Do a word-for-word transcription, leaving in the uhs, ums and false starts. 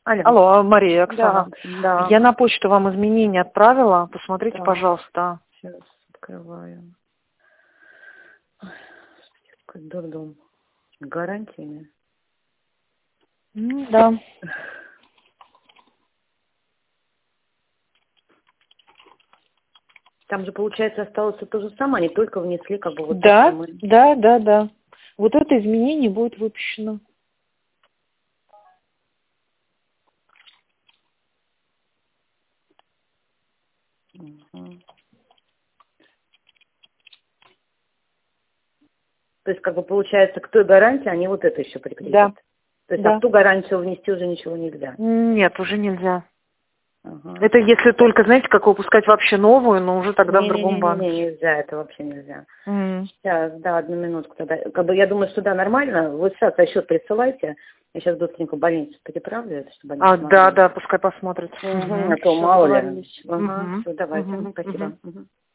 Алло. Алло, Мария, Оксана. Да, да. Я на почту вам изменения отправила. Посмотрите, Да. пожалуйста. Сейчас открываю. Ой, как дурдом. С гарантиями. М, Да. Там же, получается, осталось то же самое, они только внесли, как бы, вот то, Да, что мы... да, да, да. Вот это изменение будет выпущено. Мгм. То есть, как бы, получается, к той гарантии они вот это еще прикрепят. Да, То есть, а да. в ту гарантию внести уже ничего нельзя. Нет, уже нельзя. Ага. Это если только, знаете, как выпускать вообще новую, но уже тогда в другом Не-не-не-не, банке. нельзя, это вообще нельзя. М. Сейчас, да, одну минутку тогда. Как бы я думаю, что да, нормально. Вы сейчас расчет присылайте. Я сейчас быстренько в больницу переправлю, это, чтобы они А, да, посмотрели. да, пускай посмотрят. Угу, Угу. а то Все, мало ли. договорились. Ага, Угу. все, давайте. Угу. Мгм, спасибо. Угу. Мгм.